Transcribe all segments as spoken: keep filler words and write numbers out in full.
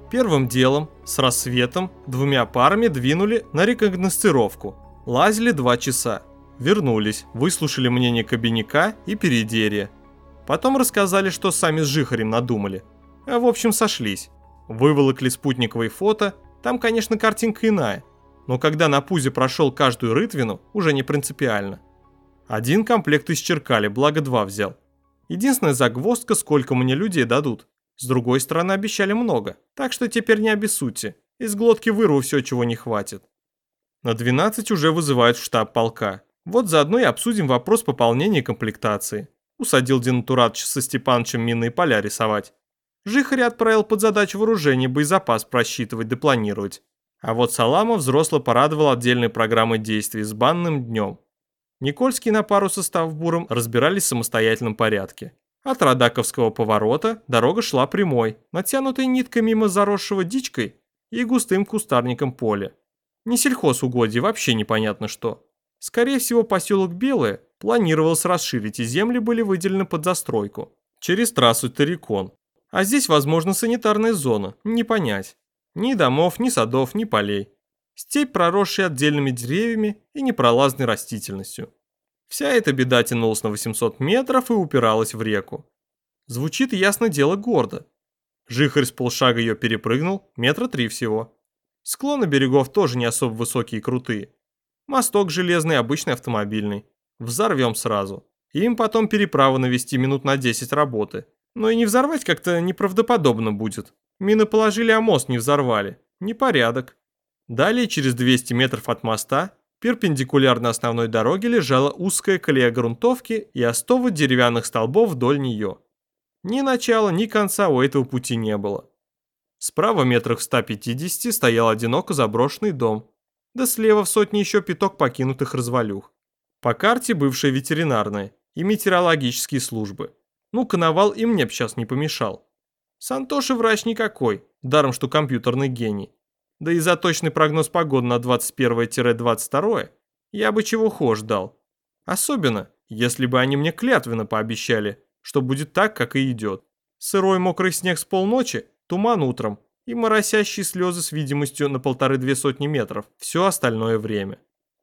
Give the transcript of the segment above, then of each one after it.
Первым делом, с рассветом, двумя парами двинули на рекогносцировку. Лазили два часа. Вернулись, выслушали мнение Кабиника и Передерия. Потом рассказали, что сами с Жихарем надумали. А в общем сошлись. Выволокли спутниковые фото, там, конечно, картинка иная. Но когда на пузе прошел каждую рытвину, уже не принципиально. Один комплект исчеркали, благо два взял. Единственная загвоздка, сколько мне людей дадут. С другой стороны, обещали много, так что теперь не обессудьте. Из глотки вырву все, чего не хватит. На двенадцать уже вызывают в штаб полка. Вот заодно и обсудим вопрос пополнения комплектации. Усадил денатуратович со Степанычем минные поля рисовать. Жихаря отправил под задачу вооружения боезапас просчитывать да планировать. А вот Салама взросло порадовал отдельной программой действий с банным днем. Никольский на пару со Ставбуром разбирались в самостоятельном порядке. От Радаковского поворота дорога шла прямой, натянутой ниткой мимо заросшего дичкой и густым кустарником поля. Не сельхозугодье, вообще непонятно что. Скорее всего, поселок Белое планировалось расширить, и земли были выделены под застройку. Через трассу Террикон. А здесь, возможно, санитарная зона, не понять. Ни домов, ни садов, ни полей. Степь, проросшая отдельными деревьями и непролазной растительностью. Вся эта беда тянулась на восемьсот метров и упиралась в реку. Звучит, ясно дело, гордо. Жихарь с полшага ее перепрыгнул, метра три всего. Склоны берегов тоже не особо высокие и крутые. Мосток железный, обычный автомобильный. Взорвем сразу. Им потом переправу навести минут на десять работы. Но и не взорвать как-то неправдоподобно будет. Мины положили, а мост не взорвали. Непорядок. Далее, через двести метров от моста, перпендикулярно основной дороге лежала узкая колея грунтовки и остова деревянных столбов вдоль нее. Ни начала, ни конца у этого пути не было. Справа метрах в ста пятидесяти стоял одиноко заброшенный дом, да слева в сотне еще пяток покинутых развалюх. По карте бывшая ветеринарная и метеорологические службы. Ну, коновал и мне б сейчас не помешал. Сантоши врач никакой, даром что компьютерный гений. Да и за точный прогноз погоды на двадцать первое — двадцать второе я бы чего хошь дал. Особенно, если бы они мне клятвенно пообещали, что будет так, как и идет. Сырой мокрый снег с полночи, туман утром и моросящие слезы с видимостью на полторы-две сотни метров все остальное время.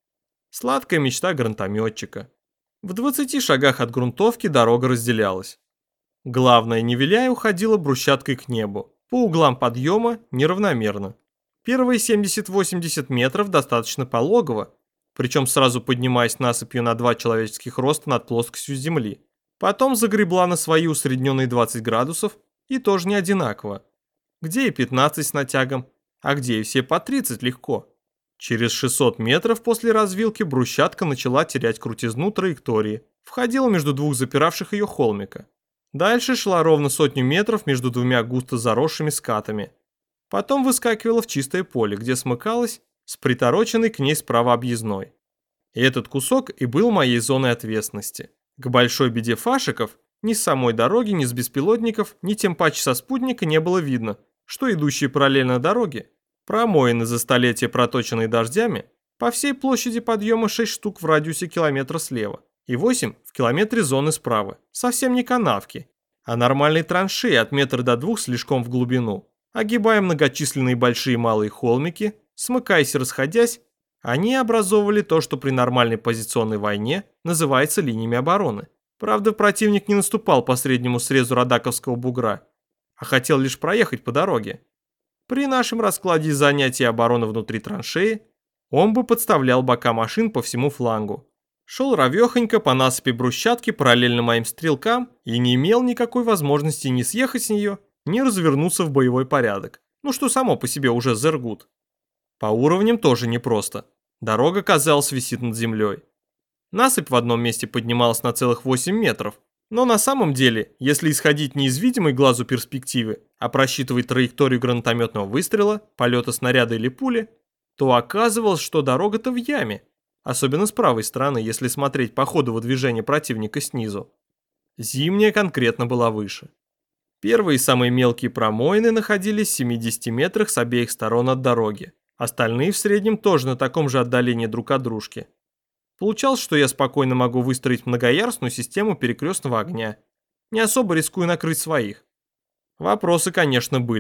Сладкая мечта гранатометчика. В двадцати шагах от грунтовки дорога разделялась. Главная, не виляя, уходила брусчаткой к небу. По углам подъема неравномерно. Первые семьдесят-восемьдесят метров достаточно пологово, причем сразу поднимаясь насыпью на два человеческих роста над плоскостью земли. Потом загребла на свои усредненные двадцать градусов и тоже не одинаково. Где и пятнадцать с натягом, а где и все по тридцать легко. Через шестьсот метров после развилки брусчатка начала терять крутизну траектории, входила между двух запиравших ее холмика. Дальше шла ровно сотню метров между двумя густо заросшими скатами. Потом выскакивала в чистое поле, где смыкалась с притороченной к ней справа объездной. И этот кусок и был моей зоной ответственности. К большой беде фашиков ни с самой дороги, ни с беспилотников, ни тем паче со спутника не было видно, что идущие параллельно дороге, промоены за столетия проточенные дождями, по всей площади подъема шесть штук в радиусе километра слева и восемь в километре зоны справа. Совсем не канавки, а нормальные траншеи от метра до двух слишком в глубину. Огибая многочисленные большие и малые холмики, смыкаясь и расходясь, они образовывали то, что при нормальной позиционной войне называется линиями обороны. Правда, противник не наступал по среднему срезу Радаковского бугра, а хотел лишь проехать по дороге. При нашем раскладе занятия обороны внутри траншеи он бы подставлял бока машин по всему флангу. Шел ровехонько по насыпи брусчатки параллельно моим стрелкам и не имел никакой возможности ни съехать с нее, ни развернуться в боевой порядок, ну что само по себе уже зергут. По уровням тоже непросто. Дорога, казалось, висит над землей. Насыпь в одном месте поднималась на целых восемь метров, но на самом деле, если исходить не из видимой глазу перспективы, а просчитывать траекторию гранатометного выстрела, полета снаряда или пули, то оказывалось, что дорога-то в яме, особенно с правой стороны, если смотреть по ходу выдвижения противника снизу. Зимняя конкретно была выше. Первые самые мелкие промоины находились в семидесяти метрах с обеих сторон от дороги. Остальные в среднем тоже на таком же отдалении друг от дружки. Получалось, что я спокойно могу выстроить многоярусную систему перекрестного огня, не особо рискуя накрыть своих. Вопросы, конечно, были.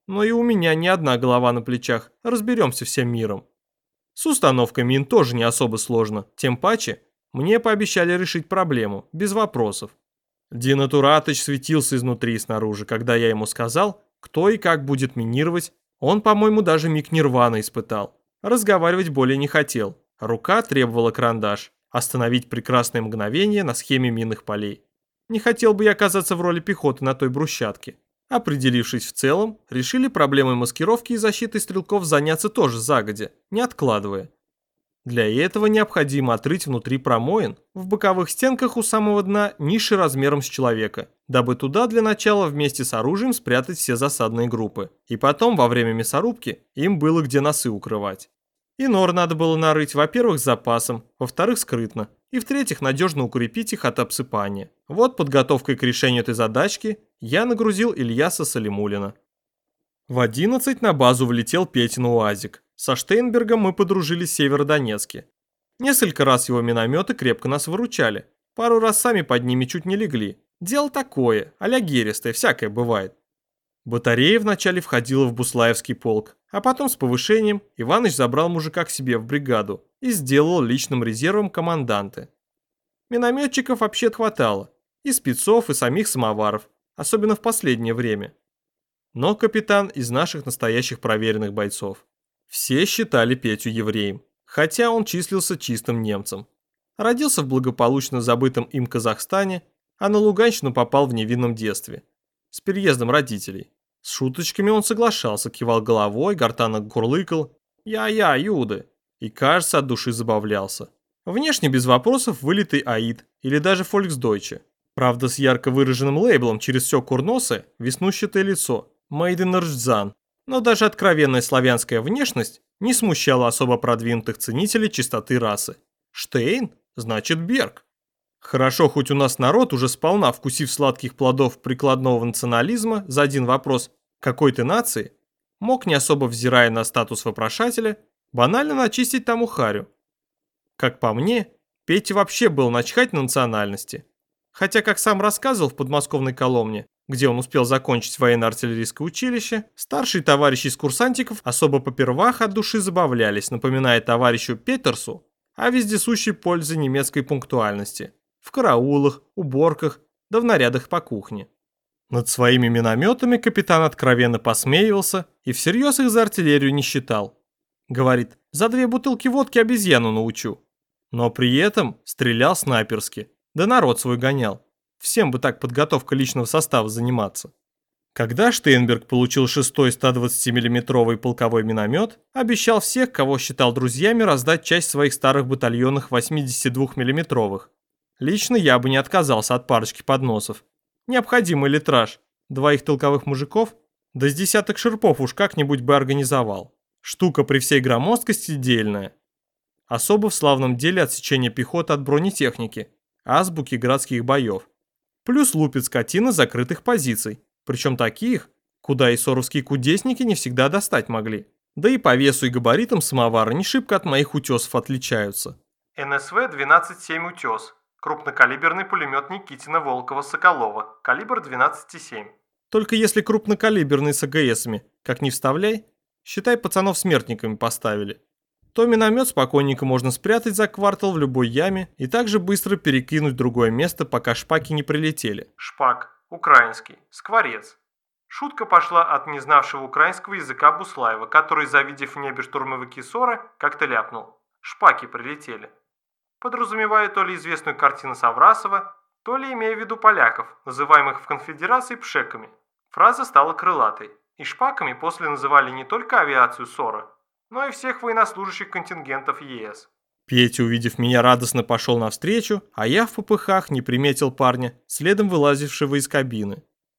Но и у меня не одна голова на плечах, разберемся всем миром. С установкой мин тоже не особо сложно, тем паче мне пообещали решить проблему, без вопросов. Динатуратыч светился изнутри и снаружи, когда я ему сказал, кто и как будет минировать. Он, по-моему, даже миг нирваны испытал. Разговаривать более не хотел. Рука требовала карандаш. Остановить прекрасное мгновение на схеме минных полей. Не хотел бы я оказаться в роли пехоты на той брусчатке. Определившись в целом, решили проблемой маскировки и защиты стрелков заняться тоже загодя, не откладывая. Для этого необходимо отрыть внутри промоин, в боковых стенках у самого дна ниши размером с человека, дабы туда для начала вместе с оружием спрятать все засадные группы. И потом, во время мясорубки, им было где носы укрывать. И нор надо было нарыть, во-первых, с запасом, во-вторых, скрытно, и в-третьих, надежно укрепить их от обсыпания. Вот подготовкой к решению этой задачки я нагрузил Ильяса Салимуллина. В одиннадцать на базу влетел Петин УАЗик. Со Штейнбергом мы подружились в Северодонецке. Несколько раз его минометы крепко нас выручали. Пару раз сами под ними чуть не легли. Дело такое, а-ля геристое, всякое бывает. Батарея вначале входила в Буслаевский полк, а потом с повышением Иваныч забрал мужика к себе в бригаду и сделал личным резервом команданты. Минометчиков вообще хватало, и спецов, и самих самоваров, особенно в последнее время. Но капитан из наших настоящих проверенных бойцов. Все считали Петю евреем, хотя он числился чистым немцем. Родился в благополучно забытом им Казахстане, а на Луганщину попал в невинном детстве, с переездом родителей. С шуточками он соглашался, кивал головой, гортанно курлыкал «Я-я, юды!» и, кажется, от души забавлялся. Внешне без вопросов вылитый аид или даже фольксдойче. Правда, с ярко выраженным лейблом через все курносое, веснущатое лицо, made in Ржзан. Но даже откровенная славянская внешность не смущала особо продвинутых ценителей чистоты расы. Штейн значит Берг. Хорошо, хоть у нас народ, уже сполна вкусив сладких плодов прикладного национализма за один вопрос «какой ты нации?», мог, не особо взирая на статус вопрошателя, банально начистить тому харю. Как по мне, Пете вообще был начхать на национальности. Хотя, как сам рассказывал в подмосковной Коломне, где он успел закончить военно-артиллерийское училище, старшие товарищи из курсантиков особо попервах от души забавлялись, напоминая товарищу Петерсу о вездесущей пользе немецкой пунктуальности в караулах, уборках, да в нарядах по кухне. Над своими минометами капитан откровенно посмеивался и всерьез их за артиллерию не считал. Говорит, за две бутылки водки обезьяну научу. Но при этом стрелял снайперски, да народ свой гонял. Всем бы так подготовка личного состава заниматься. Когда Штейнберг получил шестой сто двадцатимиллиметровый полковой миномет, обещал всех, кого считал друзьями, раздать часть своих старых батальонных восьмидесятидвухмиллиметровых. Лично я бы не отказался от парочки подносов. Необходимый литраж, двоих толковых мужиков, да с десяток шерпов уж как-нибудь бы организовал. Штука при всей громоздкости дельная. Особо в славном деле отсечения пехоты от бронетехники, азбуки городских боев. Плюс лупит скотина закрытых позиций, причем таких, куда и соровские кудесники не всегда достать могли. Да и по весу и габаритам самовара не шибко от моих утесов отличаются. эн эс вэ двенадцать семь утес. Крупнокалиберный пулемет Никитина Волкова-Соколова, калибр двенадцать семь. Только если крупнокалиберный с а гэ эсами, как не вставляй, считай, пацанов смертниками поставили. То миномет спокойненько можно спрятать за квартал в любой яме и также быстро перекинуть в другое место, пока шпаки не прилетели. Шпак, украинский, скворец. Шутка пошла от незнавшего украинского языка Буслаева, который, завидев в небе штурмовики ссора, как-то ляпнул. Шпаки прилетели. Подразумевая то ли известную картину Саврасова, то ли имея в виду поляков, называемых в конфедерации пшеками. Фраза стала крылатой, и шпаками после называли не только авиацию ссора, но и всех военнослужащих контингентов е эс. Петя, увидев меня, радостно пошел навстречу, а я в попыхах не приметил парня, следом вылазившего из кабины.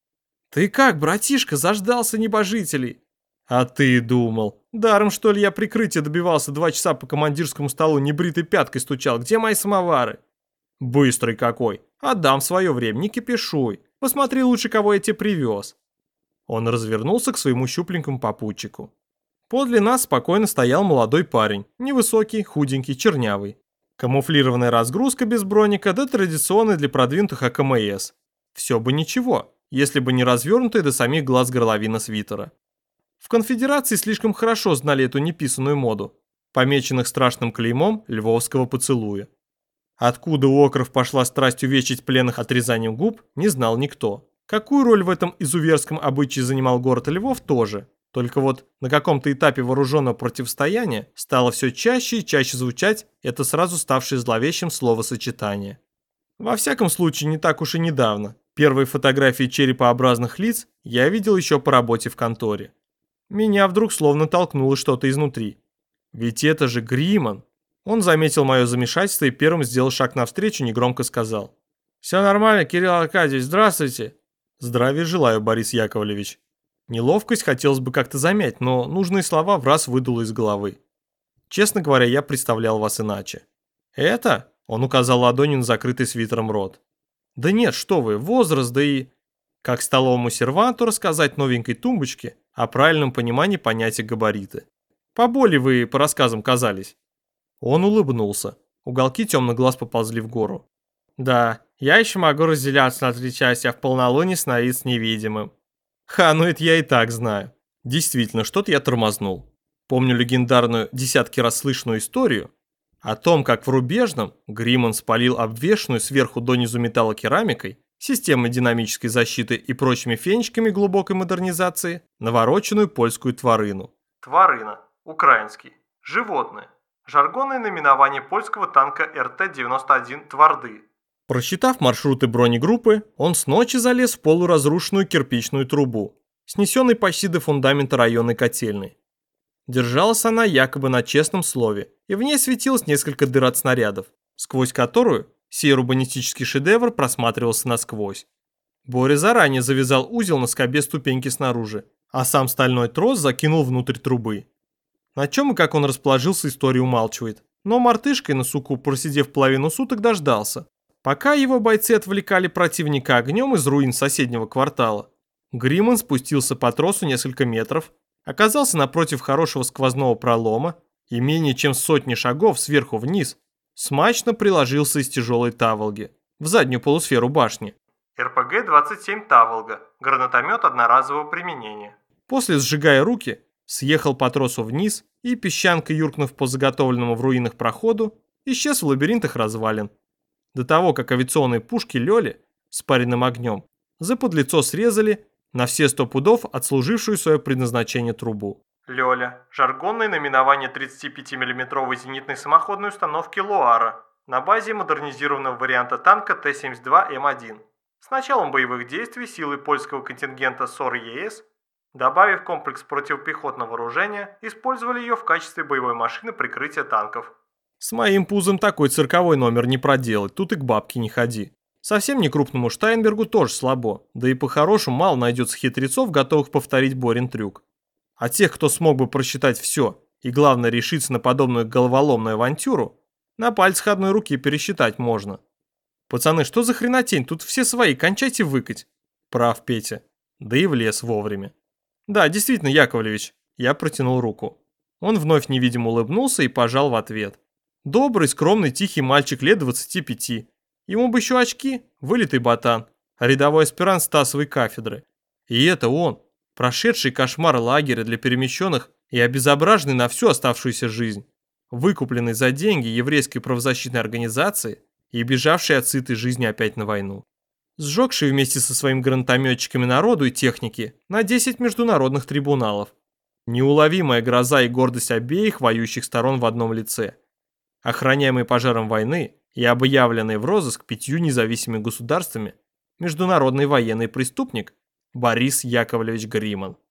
«Ты как, братишка, заждался небожителей?» «А ты думал, даром что ли я прикрытие добивался два часа по командирскому столу, небритой пяткой стучал, где мои самовары?» «Быстрый какой, отдам в свое время, не кипишуй, посмотри лучше, кого я тебе привез». Он развернулся к своему щупленькому попутчику. Подле нас спокойно стоял молодой парень, невысокий, худенький, чернявый. Камуфлированная разгрузка без броника, да традиционный для продвинутых а ка эм эс. Все бы ничего, если бы не развернутая до самих глаз горловина свитера. В конфедерации слишком хорошо знали эту неписанную моду, помеченных страшным клеймом львовского поцелуя. Откуда у окров пошла страсть увечить пленных отрезанием губ, не знал никто. Какую роль в этом изуверском обычае занимал город Львов тоже. Только вот на каком-то этапе вооруженного противостояния стало все чаще и чаще звучать это сразу ставшее зловещим словосочетание. Во всяком случае, не так уж и недавно. Первые фотографии черепообразных лиц я видел еще по работе в конторе. Меня вдруг словно толкнуло что-то изнутри. Ведь это же Гриман. Он заметил мое замешательство и первым сделал шаг навстречу, негромко сказал: «Все нормально, Кирилл Аркадьевич, здравствуйте». «Здравия желаю, Борис Яковлевич». Неловкость хотелось бы как-то замять, но нужные слова в раз выдуло из головы. Честно говоря, я представлял вас иначе. «Это?» – он указал ладонью на закрытый свитером рот. «Да нет, что вы, возраст, да и...» Как столовому серванту рассказать новенькой тумбочке о правильном понимании понятия габариты. Поболее вы по рассказам казались. Он улыбнулся. Уголки темных глаз поползли в гору. «Да, я еще могу разделяться на три части, а в полнолуние становиться невидимым». Ха, ну это я и так знаю. Действительно, что-то я тормознул. Помню легендарную десятки раз слышанную историю о том, как в Рубежном Гриман спалил обвешанную сверху донизу металлокерамикой, системой динамической защиты и прочими фенечками глубокой модернизации навороченную польскую тварину. Тварина, украинский, животное. Жаргонное наименование польского танка эр тэ девяносто один «Тварды». Просчитав маршруты бронегруппы, он с ночи залез в полуразрушенную кирпичную трубу, снесенной почти до фундамента районной котельной. Держалась она якобы на честном слове, и в ней светилось несколько дыр от снарядов, сквозь которую сей урбанистический шедевр просматривался насквозь. Боря заранее завязал узел на скобе ступеньки снаружи, а сам стальной трос закинул внутрь трубы. На чем и как он расположился, история умалчивает, но мартышкой на суку, просидев половину суток, дождался. Пока его бойцы отвлекали противника огнем из руин соседнего квартала, Гриман спустился по тросу несколько метров, оказался напротив хорошего сквозного пролома и менее чем сотни шагов сверху вниз смачно приложился из тяжелой таволги в заднюю полусферу башни. эр пэ гэ двадцать семь «Таволга», гранатомет одноразового применения. После, сжигая руки, съехал по тросу вниз и, песчанкой юркнув по заготовленному в руинах проходу, исчез в лабиринтах развалин. До того, как авиационные пушки Лёли с паренным огнем заподлицо срезали на все сто пудов отслужившую свое предназначение трубу. Лёля – жаргонное наименование тридцатипятимиллиметровой зенитной самоходной установки «Луара» на базе модернизированного варианта танка тэ семьдесят два эм один. С началом боевых действий силы польского контингента СОР е эс, добавив комплекс противопехотного вооружения, использовали ее в качестве боевой машины прикрытия танков. С моим пузом такой цирковой номер не проделать, тут и к бабке не ходи. Совсем не крупному Штайнбергу тоже слабо, да и по-хорошему мало найдется хитрецов, готовых повторить Борин трюк. А тех, кто смог бы просчитать все и, главное, решиться на подобную головоломную авантюру, на пальцах одной руки пересчитать можно. Пацаны, что за хренотень, тут все свои, кончайте выкать. Прав Петя, да и влез вовремя. Да, действительно, Яковлевич, я протянул руку. Он вновь невидимо улыбнулся и пожал в ответ. Добрый, скромный, тихий мальчик лет двадцати пяти. Ему бы еще очки, вылитый ботан, рядовой аспирант Стасовой кафедры. И это он, прошедший кошмар лагеря для перемещенных и обезображенный на всю оставшуюся жизнь, выкупленный за деньги еврейской правозащитной организации и бежавший от сытой жизни опять на войну. Сжегший вместе со своими гранатометчиками народу и техники на десять международных трибуналов. Неуловимая гроза и гордость обеих воюющих сторон в одном лице. Охраняемый пожаром войны и объявленный в розыск пятью независимыми государствами международный военный преступник Борис Яковлевич Гриман.